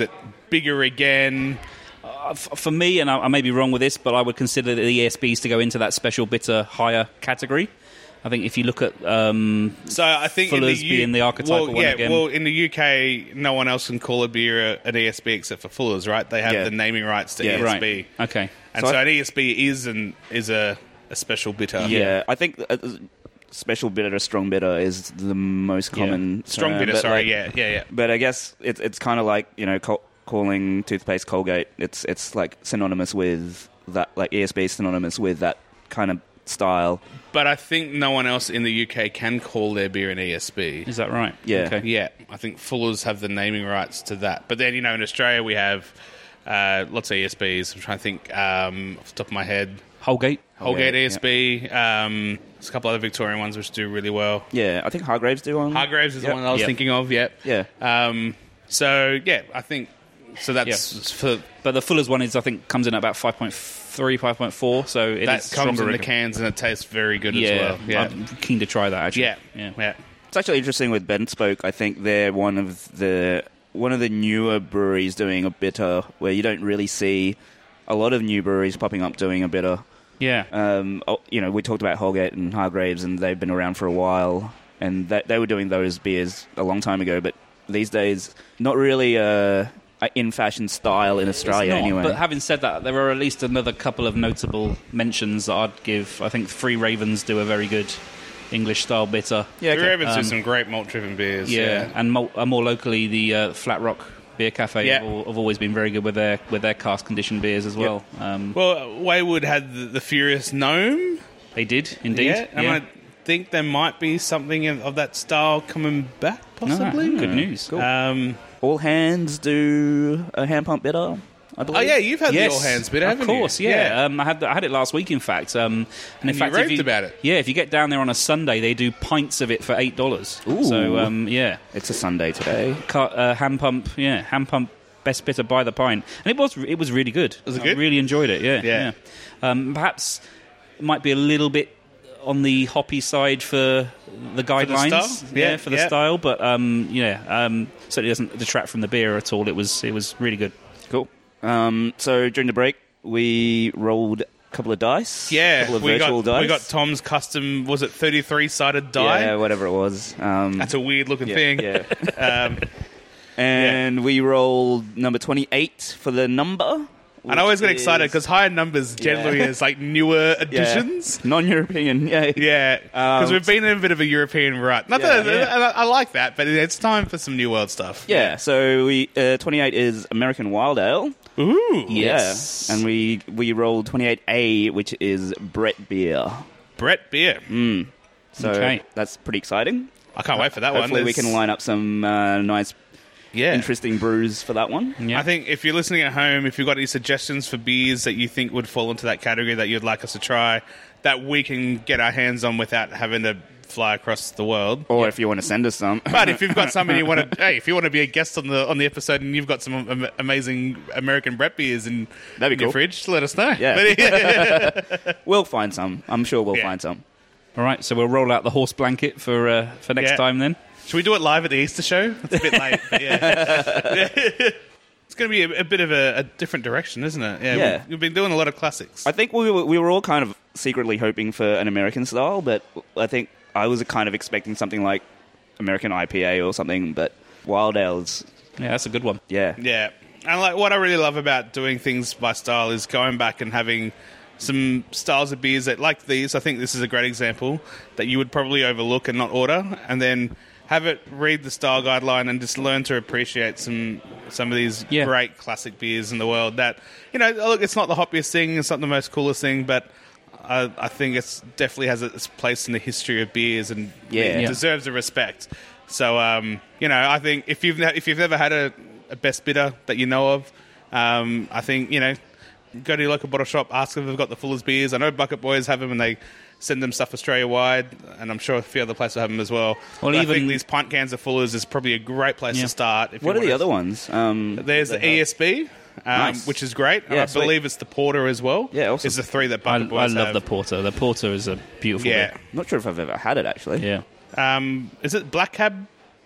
bigger again. Uh, f- for me, and I, I may be wrong with this, but I would consider the E S Bs to go into that special bitter higher category. I think if you look at um, So I think Fuller's in the U- being the archetypal well, one yeah, again. well, in the U K, no one else can call a beer a, an E S B except for Fuller's, right? They have Yeah. the naming rights to Yeah. E S B, right, okay. and So so, I- an E S B is an is a, a special bitter. Yeah, I think uh, special bitter or strong bitter is the most common. Strong term, bitter. but, Sorry, like, yeah, yeah, yeah. But I guess it's it's kind of like, you know, ca- calling toothpaste Colgate. It's it's like synonymous with that, like E S B is synonymous with that kind of style. But I think no one else in the U K can call their beer an E S B. Is that right? Yeah. Okay. Yeah, I think Fuller's have the naming rights to that. But then, you know, in Australia we have uh, lots of E S Bs. I'm trying to think um, off the top of my head. Holgate. Holgate yeah, E S B. Um, there's a couple other Victorian ones which do really well. Yeah, I think Hargraves do one. Hargraves is Yep. the one I was Yep. thinking of, yeah. Yeah. Um, so, yeah, I think... So that's Yeah. for... But the Fuller's one is, I think, comes in at about five point three, five point four, so it That is comes stronger. in the cans and it tastes very good yeah, as well. Yeah, I'm keen to try that, actually. yeah, yeah. yeah. It's actually interesting with Ben Spoke. I think they're one of the one of the newer breweries doing a bitter, where you don't really see a lot of new breweries popping up doing a bitter. Yeah. Um, oh, you know, we talked about Holgate and Hargraves, and they've been around for a while, and that, they were doing those beers a long time ago. But these days, not really a, a in-fashion style in Australia, It's not, anyway. But having said that, there are at least another couple of notable mentions that I'd give. I think Three Ravens do a very good English-style bitter. yeah, The okay. Ravens do Um, some great malt-driven beers. Yeah, Yeah. and mo- uh, more locally, the uh, Flat Rock Beer Cafe Yeah. have, al- have always been very good with their with their cask conditioned beers as well. Um, Well, Wayward had the, the Furious Gnome. they did indeed. Yeah, and I think there might be something of of that style coming back, possibly. Ah, good news. Cool. Um, All Hands do a hand pump bitter, I believe. oh, yeah, you've had Yes, the All Hands bit, of haven't you? course, yeah. Um, I had I had it last week, in fact. Um, and in you fact, raved if you, about it. Yeah, if you get down there on a Sunday, they do pints of it for eight dollars. Ooh. So um, yeah, It's a Sunday today. Car, uh, hand pump, yeah, hand pump. Best bitter by the pint, and it was it was really good. Was it I good? really enjoyed it. Yeah, Yeah. yeah. Um, perhaps it might be a little bit on the hoppy side for the guidelines, style? Yeah, for the yeah. style, but um, yeah, um, certainly doesn't detract from the beer at all. It was it was really good. Cool. Um, so during the break, we rolled a couple of dice. Yeah, a couple of we virtual got dice. we got Tom's custom. Was it thirty-three sided die? Yeah, whatever it was. Um, That's a weird looking yeah, thing. Yeah. Um, And we rolled number twenty-eight for the number. and I always get which excited is- because higher numbers generally Yeah. is like newer yeah, additions. non-European. Yeah, Yeah, because Um, we've been in a bit of a European rut. Not Yeah, that yeah. I, I like that, but it's time for some New World stuff. Yeah, so we uh, twenty-eight is American Wild Ale. Ooh, Yes. Yeah, and we we rolled twenty-eight A, which is Brett beer. Brett beer. So Okay. that's pretty exciting. I can't wait for that Hopefully one. we There's- can line up some uh, nice, yeah. interesting brews for that one. Yeah. I think if you're listening at home, if you've got any suggestions for beers that you think would fall into that category that you'd like us to try, that we can get our hands on without having to fly across the world. Or if you want to send us some. But if you've got somebody you want to, hey, if you want to be a guest on the on the episode and you've got some am- amazing American Brett beers in, That'd be in your cool. fridge, let us know. Yeah. We'll find some. I'm sure we'll Yeah. find some. All right, so we'll roll out the horse blanket for uh, for next Yeah. time then. Should we do it live at the Easter show? It's a bit late. But yeah. It's going to be a, a bit of a, a different direction, isn't it? Yeah. Yeah. We've, we've been doing a lot of classics. I think we were, we were all kind of secretly hoping for an American style, but I think I was kind of expecting something like American I P A or something, but Wild Ales, Yeah, that's a good one. yeah. Yeah. And like what I really love about doing things by style is going back and having some styles of beers that, like these, I think this is a great example, that you would probably overlook and not order, and then have it read the style guideline and just learn to appreciate some some of these Yeah. great classic beers in the world that, you know, look, it's not the hoppiest thing, it's not the most coolest thing, but I, I think it's definitely has its place in the history of beers and Yeah. it Yeah. deserves a respect. So, um, you know, I think if you've ne- if you've never had a, a best bitter that you know of, um, I think, you know, go to your local bottle shop, ask them if they've got the Fuller's beers. I know Bucket Boys have them and they send them stuff Australia-wide, and I'm sure a few other places will have them as well. Well, But I even- think these pint cans of Fuller's is probably a great place Yeah. to start. If you What are the wanna- other ones? Um, There's that the they E have? S B, um, Nice. which is great. And Yeah, I sweet. believe it's the Porter as well. Yeah, awesome. It's the three that I, I Bucket Boys love have. the porter. The porter is a beautiful Yeah. beer. Not sure if I've ever had it, actually. Yeah. Um, is it Black Cab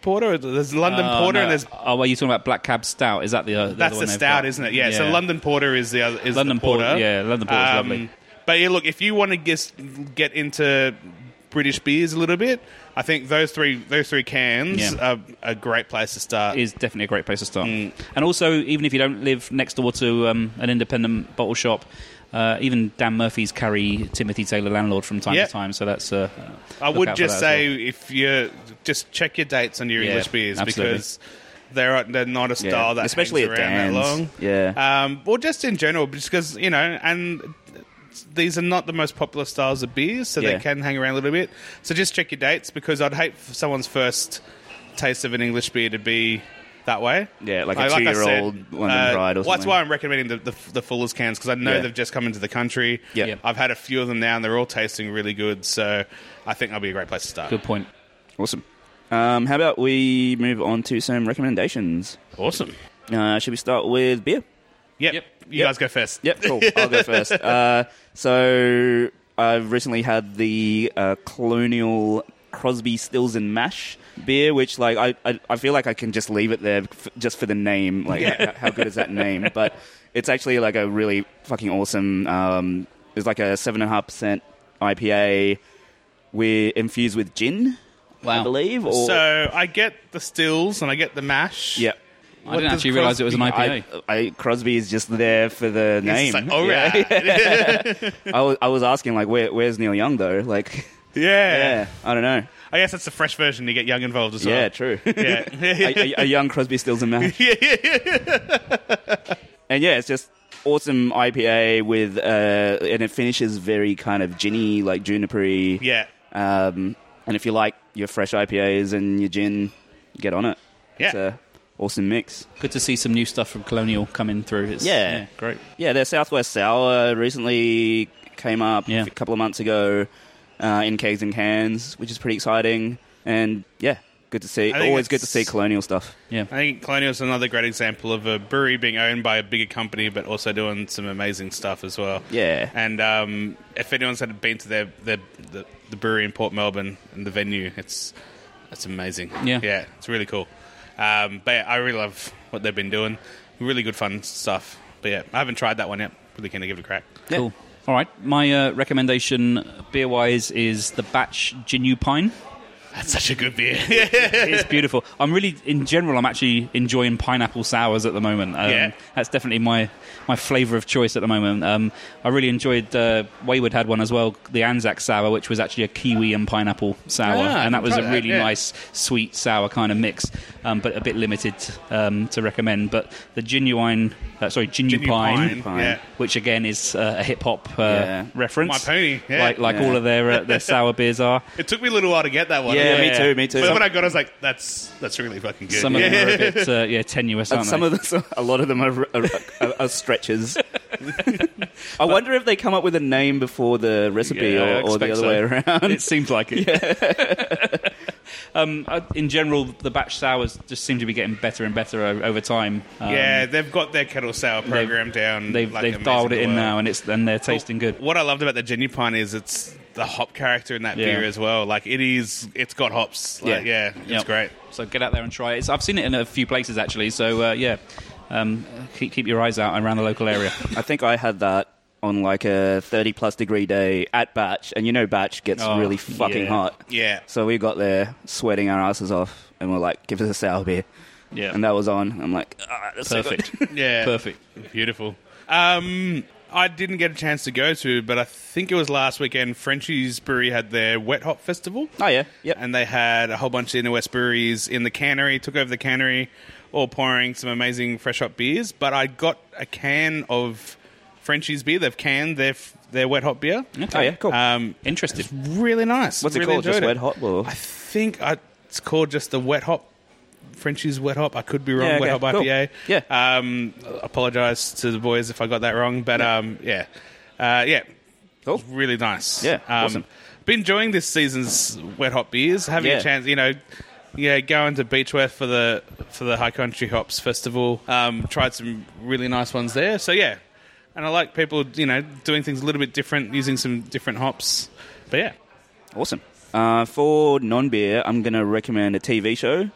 Porter. There's London Uh, Porter no. and there's Oh, are you talking about Black Cab Stout? Is that the? Uh, the that's other the one they've stout, got? isn't it? Yeah, So London Porter is the other. Is London the porter. Porter, yeah, London Porter's Um, lovely. But yeah, look, if you want to get get into British beers a little bit, I think those three those three cans Yeah. are a great place to start. Is definitely a great place to start. Mm. And also, even if you don't live next door to um, an independent bottle shop, uh, even Dan Murphy's carry Timothy Taylor Landlord from time Yep. to time. So that's. Uh, I look would out for just that as say well. if you just check your dates on your Yeah, English beers absolutely. because they're they're not a style Yeah, that especially hangs at around that Dan's. long. Yeah. Um, or just in general, just because you know, and these are not the most popular styles of beers, so Yeah. they can hang around a little bit. So just check your dates because I'd hate for someone's first taste of an English beer to be that way. Yeah, like a I- I two-year-old said, London uh, Pride or well, That's something. why I'm recommending the, the, the Fuller's cans because I know Yeah. they've just come into the country. Yeah. Yep. I've had a few of them now and they're all tasting really good. So I think that'll be a great place to start. Good point. Awesome. Um, how about we move on to some recommendations? Awesome. Uh, should we start with beer? Yep. Yep. You Yep. guys go first. Yep, cool. I'll go first. Uh, so I've recently had the uh, Colonial Crosby, Stills and Mash beer, which like I, I I feel like I can just leave it there f- just for the name. Like how, how good is that name? But it's actually like a really fucking awesome. Um, it's like a seven and a half percent I P A. We're infused with gin, I Wow. believe. Or So I get the stills and I get the mash. yeah. I What didn't does actually realise it was an I P A. I, I Crosby is just there for the It's name. like, all Yeah. right. I was I was asking like where where's Neil Young though? Like yeah. yeah, I don't know. I guess that's the fresh version. You get Young involved as well. Yeah, true. Yeah. a, a, a young Crosby, Stills and Mash. And yeah, it's just awesome I P A with, uh, and it finishes very kind of ginny, like junipery. Yeah. Um, and if you like your fresh I P As and your gin, get on it. Yeah. It's a awesome mix. Good to see some new stuff from Colonial coming through. It's, Yeah. great. Yeah, their Southwest Sour recently came up Yeah. a couple of months ago uh, in kegs and cans, which is pretty exciting. And yeah, good to see. I think Always good to it's- see Colonial stuff. Yeah. I think Colonial is another great example of a brewery being owned by a bigger company, but also doing some amazing stuff as well. Yeah. And um, if anyone's had been to their, their the, the brewery in Port Melbourne and the venue, it's it's amazing. Yeah. yeah, it's really cool. Um, but yeah, I really love what they've been doing. Really good fun stuff. But yeah, I haven't tried that one yet. Really keen to give it a crack. Yeah. Cool. All right. My uh, recommendation beer-wise is the Batch Ginu Pine. That's such a good beer. It's beautiful. I'm really, in general, I'm actually enjoying pineapple sours at the moment. Um, Yeah. That's definitely my, my flavour of choice at the moment. Um, I really enjoyed, uh, Wayward had one as well, the Anzac sour, which was actually a kiwi and pineapple sour. Ah, and that was try a that, really yeah. nice, sweet, sour kind of mix, um, but a bit limited um, to recommend. But the genuine, uh, sorry, Ginu Ginu Pine, Pine, yeah. which again is uh, a hip-hop uh, Yeah. reference. My pony, yeah. Like, like Yeah. all of their, uh, their sour beers are. It took me a little while to get that one. Yeah, me Yeah. too, me too. But when I got it, I was like, that's that's really fucking good. Some of them yeah. are a bit uh, yeah, tenuous, And aren't some they? of the, a lot of them are, are, are, are stretches. I wonder if they come up with a name before the recipe Yeah, I or, or the expect other so. way around. It seems like it. um, uh, in general, the batch sours just seem to be getting better and better o- over time. Um, Yeah, they've got their kettle sour program down. they've like, they've dialed it in amazingly well. now, and it's and they're tasting good. What I loved about the Genu Pine is it's the hop character in that Yeah. beer as well. Like it is, it's got hops. Like, Yeah. yeah, it's Yep. great. So get out there and try it. It's, I've seen it in a few places actually. So uh, yeah, um, keep keep your eyes out around the local area. I think I had that on like a thirty plus degree day at Batch, and you know Batch gets Oh, really fucking yeah. hot. Yeah, So we got there sweating our asses off, and we're like, give us a sour beer. Yeah, And that was on. I'm like, ah, that's so good. perfect, yeah, perfect. beautiful. Um, I didn't get a chance to go to, but I think it was last weekend. Frenchie's Brewery had their Wet Hop Festival. Oh yeah, yep. And they had a whole bunch of inner west breweries in the cannery, took over the cannery, all pouring some amazing fresh hop beers. But I got a can of Frenchie's beer. They've canned their their wet hop beer. Okay. Oh yeah, cool. Um, Interested. really nice. What's it Really called? Just enjoyed Wet it. Hop? Or? I think I, it's called just the Wet Hop. Frenchie's Wet Hop. I could be wrong. Yeah, okay, Wet Hop cool. I P A. Yeah. Um, apologize to the boys if I got that wrong, but um, yeah, uh, yeah, Cool. It's really nice. Yeah, um, awesome. Been enjoying this season's Wet Hop beers. Having Yeah. a chance, you know, yeah, going to Beechworth for the for the High Country Hops Festival. Um, tried some really nice ones there. So yeah, and I like people, you know, doing things a little bit different, using some different hops. But yeah, Awesome. Uh, for non-beer, I'm going to recommend a T V show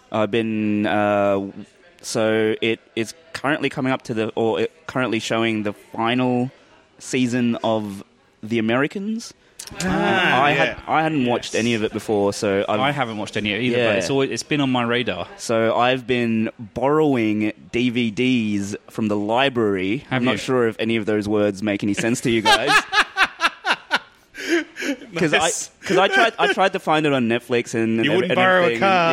I've been uh, so it is currently coming up to the or it, currently showing the final season of The Americans. Ah, uh, I yeah. had I hadn't watched Yes. any of it before, so I've, I haven't watched any of it either, Yeah. but it's always, it's been on my radar. So I've been borrowing D V Ds from the library. Have I'm you? not sure if any of those words make any sense to you guys. Because Nice. I, cause I tried, I tried to find it on Netflix and, and You wouldn't and borrow a everything. car.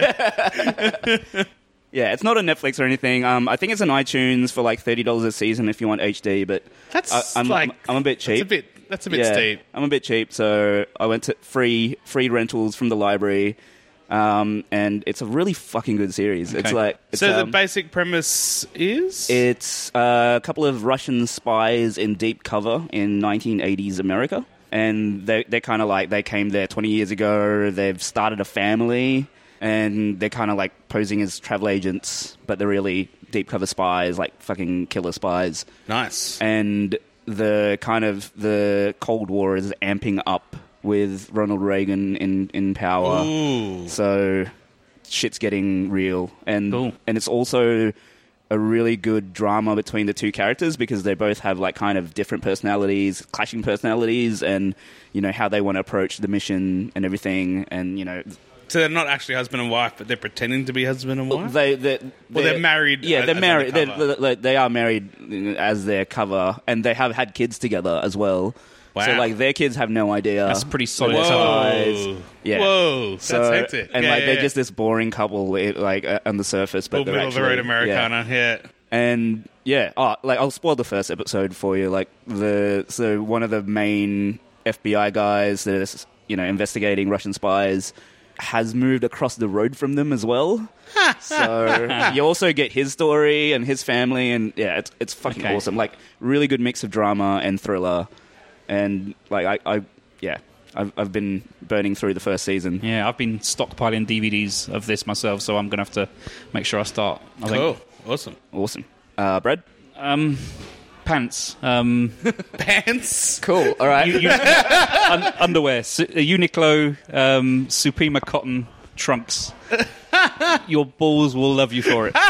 Yeah. so- Yeah, it's not on Netflix or anything. Um, I think it's on iTunes for like thirty dollars a season if you want H D. But That's I, I'm, like I'm a bit cheap. That's a bit. That's a bit yeah, steep. I'm a bit cheap, so I went to free free rentals from the library, um, and it's a really fucking good series. It's Okay. like it's, So the um, basic premise is it's uh, a couple of Russian spies in deep cover in nineteen eighties America, and they they're kind of like they came there twenty years ago. They've started a family, and they're kind of like posing as travel agents, but they're really deep cover spies, like fucking killer spies. nice. And the kind of the Cold War is amping up with Ronald Reagan in in power. Ooh. So shit's getting real, and Cool. and it's also a really good drama between the two characters because they both have like kind of different personalities, clashing personalities, and you know how they want to approach the mission and everything, and you know So they're not actually husband and wife, but they're pretending to be husband and wife. they they Well, they're married Yeah, as- they're as married. They're, undercover. they they are married as their cover, and they have had kids together as well. So Wow. like their kids have no idea. That's pretty solid Their cover. spies. Whoa. Yeah. Whoa. That's So, hectic. and Yeah, like yeah, they're yeah. just this boring couple, it, like uh, on the surface, but Full they're middle of the actually road Americana. Yeah. And yeah, oh, like I'll spoil the first episode for you. Like the so one of the main F B I guys that is you know investigating Russian spies has moved across the road from them as well. So you also get his story and his family, and yeah, it's it's fucking Okay. awesome. Like really good mix of drama and thriller, and like I, I yeah, I've I've been burning through the first season. Yeah, I've been stockpiling D V Ds of this myself, so I'm going to have to make sure I start. I think. Cool. Awesome. Awesome, uh, Brad. Um, pants. Um, Pants. Cool. All right. u- u- un- underwear. Su- uh, Uniqlo um, Supima cotton trunks. Your balls will love you for it.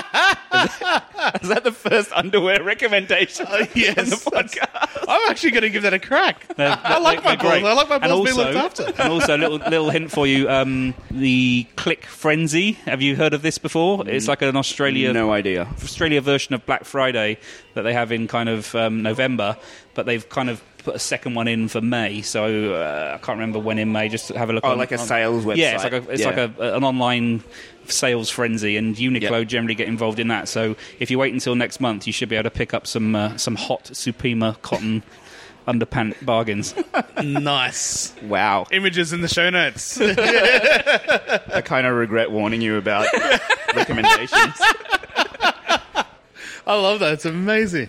Is that the first underwear recommendation? Yes. that's- I'm actually going to give that a crack. They're- I like they're my balls. great. I like my And balls being also- looked after. And also, a little, little hint for you: um, the Click Frenzy. Have you heard of this before? It's like an Australia No idea. Australia version of Black Friday that they have in kind of um, November, but they've kind of put a second one in for May. So uh, I can't remember when in May. Just have a look. Oh, on, like a on- sales website. Yeah, it's like a, it's Yeah. like a, an online sales frenzy, and Uniqlo Yep. generally get involved in that. So if you wait until next month, you should be able to pick up some uh, some hot Supima cotton underpant bargains. Nice. Wow. Images in the show notes. I kind of regret warning you about recommendations. I love that. It's amazing.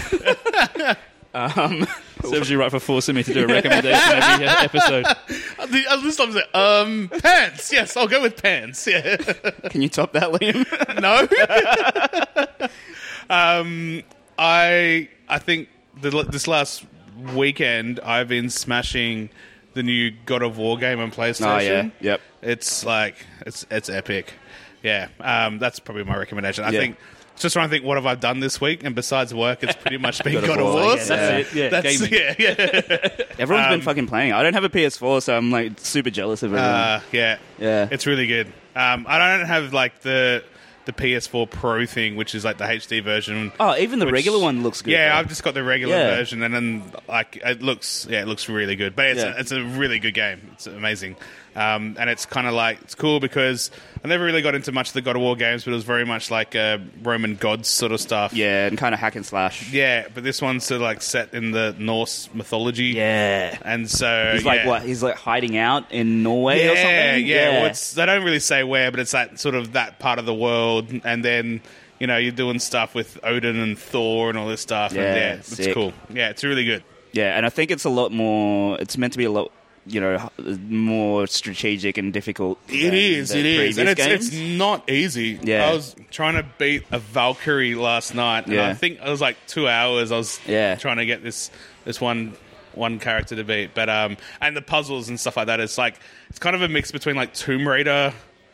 Serves you right for forcing me to do a recommendation every uh, episode. The, uh, this time's like, um, pants. Yes, I'll go with pants. Yeah. Can you top that, Liam? No. um, I I think the, this last weekend I've been smashing the new God of War game on PlayStation. Oh, yeah. Yep. It's like it's it's epic. Yeah. Um, that's probably my recommendation. I Yeah. think. Just trying to think what have I done this week, and besides work, it's pretty much been God God, of of War, War. yeah, so that's it, yeah, that's- gaming. yeah, yeah. Everyone's Um, been fucking playing. I don't have a P S four, so I'm like super jealous of everyone. Uh, yeah, Yeah. it's really good. Um, I don't have like the the P S four Pro thing, which is like the H D version. oh, even the which- regular one looks good. Yeah, though. I've just got the regular Yeah. version, and then like it looks, yeah, it looks really good. But it's Yeah. a, it's a really good game. It's amazing, um, and it's kind of like it's cool because I never really got into much of the God of War games, but it was very much like uh, Roman gods sort of stuff. Yeah, and kind of hack and slash. yeah. But this one's sort of like set in the Norse mythology. Yeah. and so He's like yeah. what? He's like hiding out in Norway Yeah, or something. yeah. Well, it's, they don't really say where, but it's that sort of that part of the world, and then you know you're doing stuff with Odin and Thor and all this stuff. Yeah, and yeah, it's sick. cool. Yeah, it's really good. Yeah, and I think it's a lot more. It's meant to be a lot, you know, more strategic and difficult. It than is, the it is, and it's previous it's games. not easy. Yeah. I was trying to beat a Valkyrie last night, and Yeah. I think it was like two hours. I was Yeah. trying to get this this one one character to beat, but um, and the puzzles and stuff like that. It's like it's kind of a mix between like Tomb Raider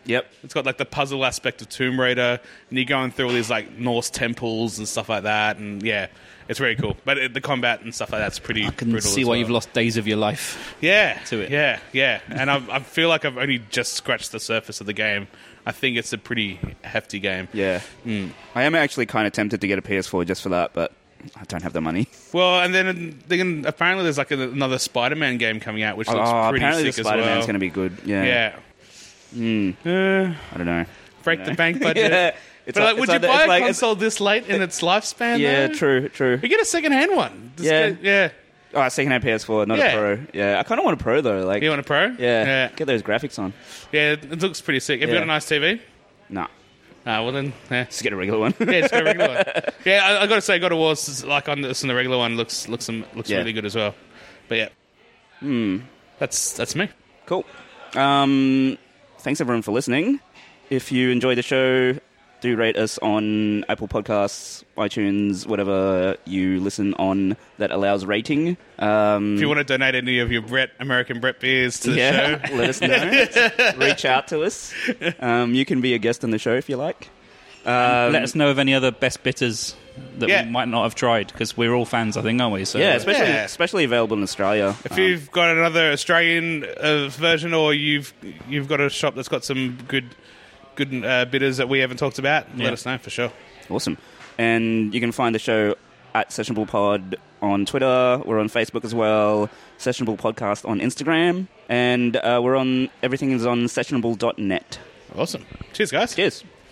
Yep. It's got like the puzzle aspect of Tomb Raider, and you're going through all these like Norse temples and stuff like that, and yeah, it's very cool. But it, the combat and stuff like that's pretty. I can brutal see as why well. you've lost days of your life. Yeah, to it. Yeah, yeah, and I, I feel like I've only just scratched the surface of the game. I think it's a pretty hefty game. Yeah. Mm. I am actually kind of tempted to get a P S four just for that, but I don't have the money. Well, and then they can, apparently there's like a, another Spider-Man game coming out, which looks oh, pretty apparently sick the as Spider-Man's well. going to be good. Yeah. Yeah. Mm. Uh, I don't know. break You the know? bank budget. Yeah. It's But like- like, would it's you like- buy it's a like- it's- console this late in its lifespan? Yeah, though? true, true. You get a second-hand one. Just Yeah. get- yeah. Oh, second-hand P S four, not Yeah. a Pro. Yeah, I kind of want a Pro, though. Like, You want a Pro? yeah, Yeah. get those graphics on. Yeah, it looks pretty sick. Have you Yeah. got a nice T V? Nah, Ah, well then, yeah. just get a regular one. Yeah, just go regular one. Yeah, I, I got to say, God of War, like on this and the regular one, looks looks looks Yeah. really good as well. But yeah, Hmm. that's that's me. Cool. Um, thanks, everyone, for listening. If you enjoy the show, do rate us on Apple Podcasts, iTunes, whatever you listen on that allows rating. Um, If you want to donate any of your Brett American Brett beers to the yeah, show, let us know. Reach out to us. Um, you can be a guest on the show if you like. Um, Let us know of any other best bitters that Yeah. we might not have tried, because we're all fans, I think, aren't we? So yeah, especially Yeah. especially available in Australia. if Um, you've got another Australian uh, version, or you've you've got a shop that's got some good good uh, bitters that we haven't talked about, Yeah. let us know for sure. Awesome. And you can find the show at Sessionable Pod on Twitter. We're on Facebook as well. Sessionable Podcast on Instagram. And uh, we're on, everything is on sessionable dot net. Awesome. Cheers, guys. Cheers.